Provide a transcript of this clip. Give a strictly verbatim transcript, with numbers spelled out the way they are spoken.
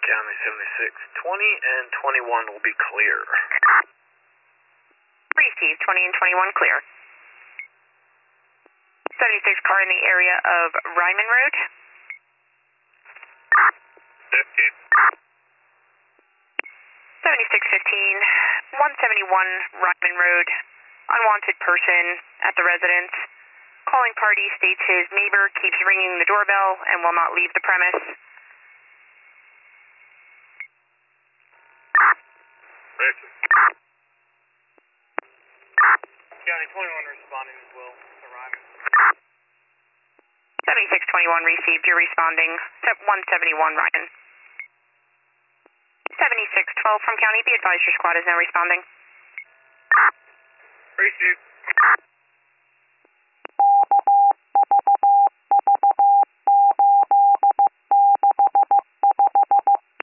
County seventy-six twenty and twenty-one will be clear. Received, twenty and twenty-one clear. seventy-six car in the area of Ryman Road. fifty. seventy-six fifteen, one seventy-one Ryman Road. Unwanted person at the residence. Calling party states his neighbor keeps ringing the doorbell and will not leave the premise. Racist. County twenty-one responding as well to Ryman. seventy-six twenty-one received, you're responding. one seventy-one Ryan. seventy-six twelve from County, be advised your squad is now responding. Received.